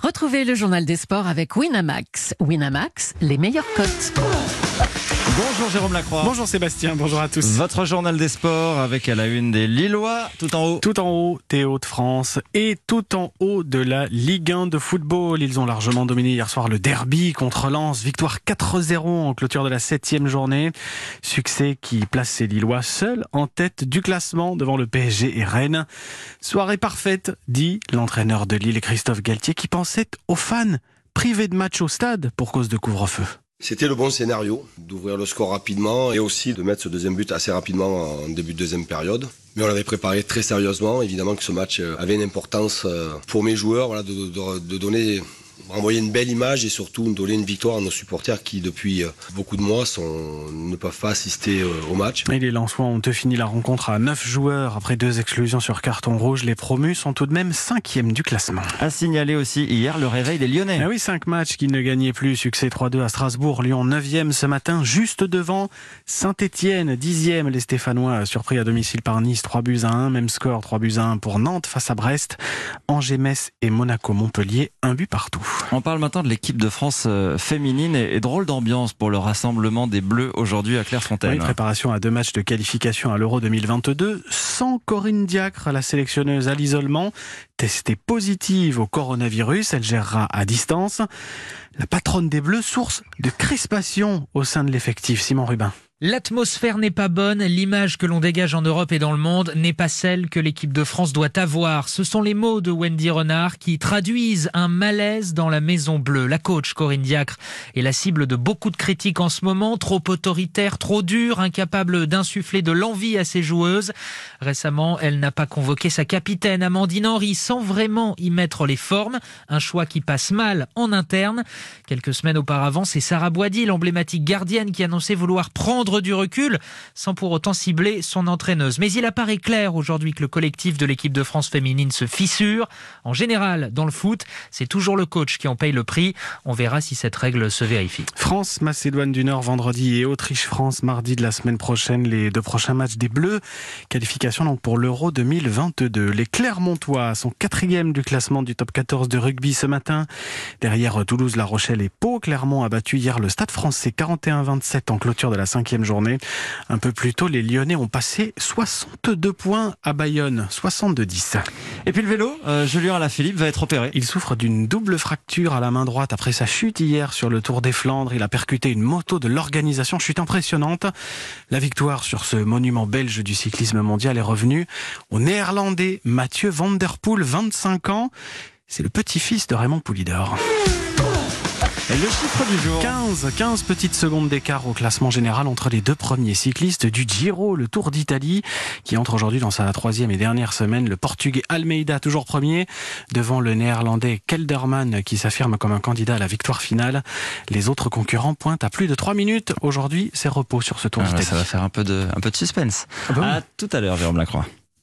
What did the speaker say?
Retrouvez le journal des sports avec Winamax. Winamax, les meilleures cotes. Bonjour Jérôme Lacroix. Bonjour Sébastien, bonjour à tous. Votre journal des sports avec à la une des Lillois, tout en haut. Tout en haut des Hauts-de-France et tout en haut de la Ligue 1 de football. Ils ont largement dominé hier soir le derby contre Lens. Victoire 4-0 en clôture de la 7e journée. Succès qui place ces Lillois seuls en tête du classement devant le PSG et Rennes. Soirée parfaite, dit l'entraîneur de Lille, Christophe Galtier, qui pensait aux fans privés de match au stade pour cause de couvre-feu. C'était le bon scénario, d'ouvrir le score rapidement et aussi de mettre ce deuxième but assez rapidement en début de deuxième période. Mais on l'avait préparé très sérieusement, évidemment que ce match avait une importance pour mes joueurs, voilà, de renvoyer une belle image et surtout donner une victoire à nos supporters qui depuis beaucoup de mois ne peuvent pas assister au match. Et les Lensois ont fini la rencontre à 9 joueurs après 2 exclusions sur carton rouge. Les promus sont tout de même 5e du classement. A signalé aussi hier le réveil des Lyonnais. Ah oui, 5 matchs qui ne gagnaient plus. Succès 3-2 à Strasbourg. Lyon 9e ce matin, juste devant Saint-Etienne 10e. Les Stéphanois surpris à domicile par Nice 3-1. Même score 3-1 pour Nantes face à Brest. Angers, Metz et Monaco-Montpellier 1 but partout. On parle maintenant de l'équipe de France féminine et drôle d'ambiance pour le rassemblement des Bleus aujourd'hui à Clairefontaine. Oui, préparation à 2 matchs de qualification à l'Euro 2022 sans Corinne Diacre, la sélectionneuse à l'isolement. Testée positive au coronavirus, elle gérera à distance. La patronne des Bleus, source de crispation au sein de l'effectif. Simon Rubin. L'atmosphère n'est pas bonne, l'image que l'on dégage en Europe et dans le monde n'est pas celle que l'équipe de France doit avoir. Ce sont les mots de Wendy Renard qui traduisent un malaise dans la Maison Bleue. La coach Corinne Diacre est la cible de beaucoup de critiques en ce moment, trop autoritaire, trop dure, incapable d'insuffler de l'envie à ses joueuses. Récemment, elle n'a pas convoqué sa capitaine Amandine Henry sans vraiment y mettre les formes, un choix qui passe mal en interne. Quelques semaines auparavant, c'est Sarah Boidy, l'emblématique gardienne, qui annonçait vouloir prendre du recul sans pour autant cibler son entraîneuse. Mais il apparaît clair aujourd'hui que le collectif de l'équipe de France féminine se fissure. En général, dans le foot, c'est toujours le coach qui en paye le prix. On verra si cette règle se vérifie. France-Macédoine du Nord vendredi et Autriche-France mardi de la semaine prochaine. Les 2 prochains matchs des Bleus. Qualification donc pour l'Euro 2022. Les Clermontois sont 4e du classement du top 14 de rugby ce matin. Derrière Toulouse, La Rochelle et Pau, Clermont a battu hier le Stade Français 41-27 en clôture de la 5e journée. Un peu plus tôt, les Lyonnais ont passé 62 points à Bayonne, 62-10. Et puis le vélo, Julien Alaphilippe va être opéré. Il souffre d'une double fracture à la main droite après sa chute hier sur le Tour des Flandres. Il a percuté une moto de l'organisation, chute impressionnante. La victoire sur ce monument belge du cyclisme mondial est revenue au Néerlandais Mathieu Van Der Poel, 25 ans. C'est le petit-fils de Raymond Poulidor. Et le chiffre du jour. 15 petites secondes d'écart au classement général entre les 2 premiers cyclistes du Giro, le Tour d'Italie, qui entre aujourd'hui dans sa 3e et dernière semaine. Le Portugais Almeida, toujours premier, devant le Néerlandais Kelderman, qui s'affirme comme un candidat à la victoire finale. Les autres concurrents pointent à plus de 3 minutes. Aujourd'hui, c'est repos sur ce Tour d'Italie. Ça va faire un peu de suspense. Ah bah oui. À tout à l'heure, Jérôme Lacroix.